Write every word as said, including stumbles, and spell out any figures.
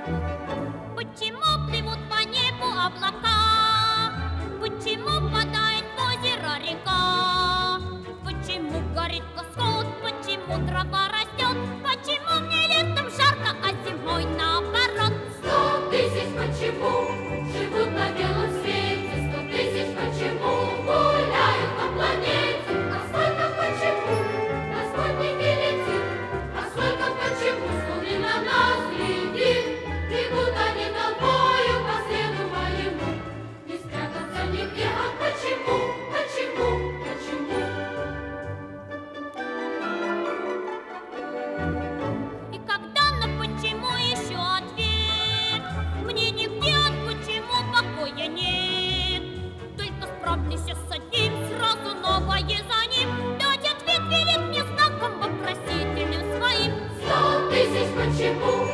Почему плывут по небу облака? Почему падает в озеро река? Почему горит восход? Почему трава растет? Почему мне летом жарко, а зимой наоборот? Сто тысяч почему живут на белом свете, сто тысяч почему гуляют по планете. А сколько почему на спутнике летит, а сколько почему в на нас глядит. Бегут они толпою по следу моему, не спрятаться нигде. А почему, почему, почему? И когда на почему еще ответ? Мне нигде от почему покоя нет. Только справлюсь с одним, сразу новое за ним. Дать ответ велит мне знаком вопросительным своим. Сто тысяч почему